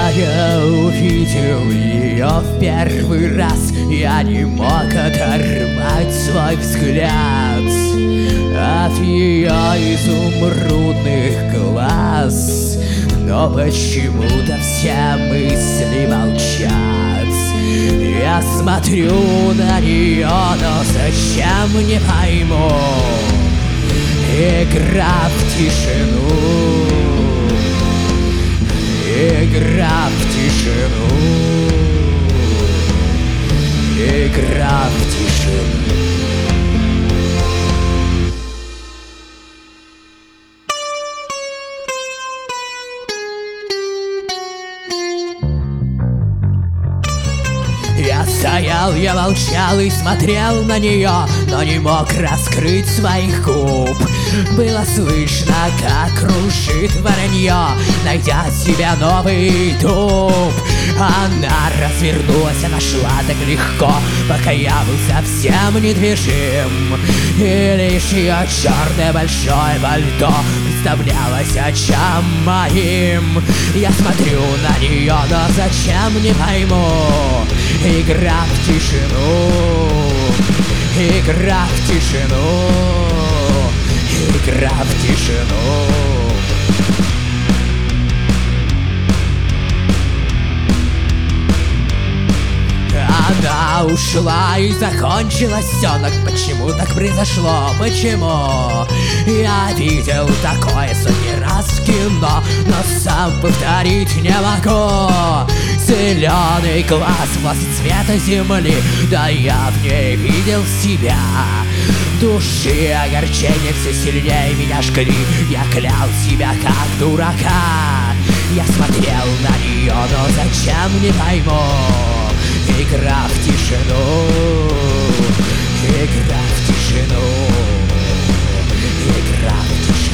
Когда я увидел ее в первый раз, я не мог оторвать свой взгляд от ее изумрудных глаз. Но почему-то все мысли молчат. Я смотрю на нее, но зачем, не пойму. Игра в тишину, игра в тишину, игра в тишину. Я стоял, я молчал и смотрел на нее, но не мог раскрыть своих губ. Было слышно, как кружит воронье, найдя себе новый дуб. Она развернулась, она шла так легко, пока я был совсем недвижим. И лишь ее черное большое пальто представлялось очам моим. Я смотрю на нее, но зачем, не пойму. Игра в тишину, игра в тишину, игра в тишину. Она ушла и закончилось все, но почему так произошло, почему? Я видел такое сотни раз в кино, но сам повторить не могу. Зеленый глаз, волосы цвета земли, да я в ней видел себя. Души огорчения все сильнее меня жгли, я клял себя как дурака. Я смотрел на нее, но зачем, не пойму. Игра в тишину, игра в тишину, игра в тишину.